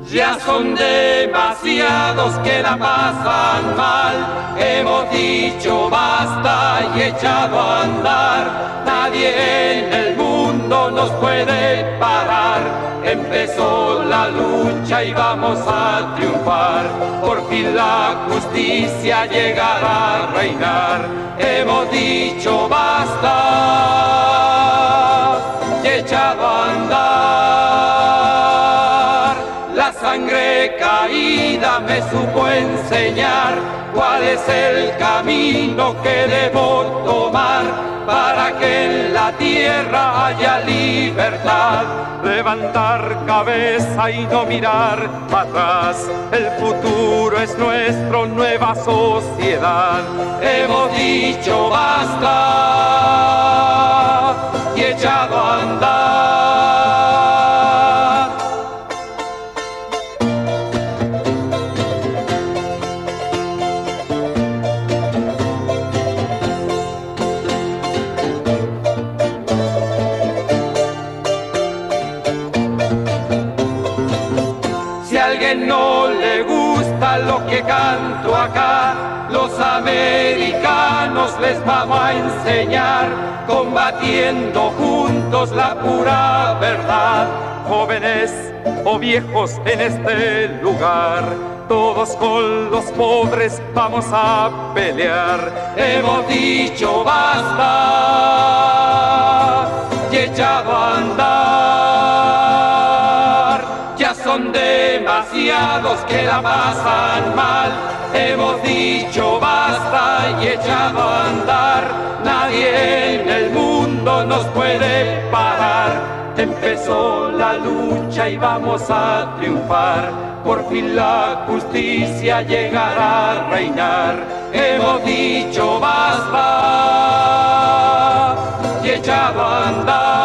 Ya son demasiados que la pasan mal, hemos dicho basta y echado a andar. Nadie en el mundo nos puede parar, empezó la lucha y vamos a triunfar. Por fin la justicia llegará a reinar, hemos dicho basta y echado a andar. La sangre caída me supo enseñar cuál es el camino que debo tomar para que en la tierra haya libertad. Levantar cabeza y no mirar atrás, el futuro es nuestro, nueva sociedad. Hemos dicho basta y echado a andar. Si a alguien no le gusta lo que canto acá, los americanos les vamos a enseñar, combatiendo juntos la pura verdad. Jóvenes o viejos en este lugar, todos con los pobres vamos a pelear. Hemos dicho basta y echado a andar. Ya son demasiados que la pasan mal, hemos dicho basta y echado a andar. Nadie en el mundo nos puede parar, empezó la lucha y vamos a triunfar. Por fin la justicia llegará a reinar, hemos dicho basta y echado a andar.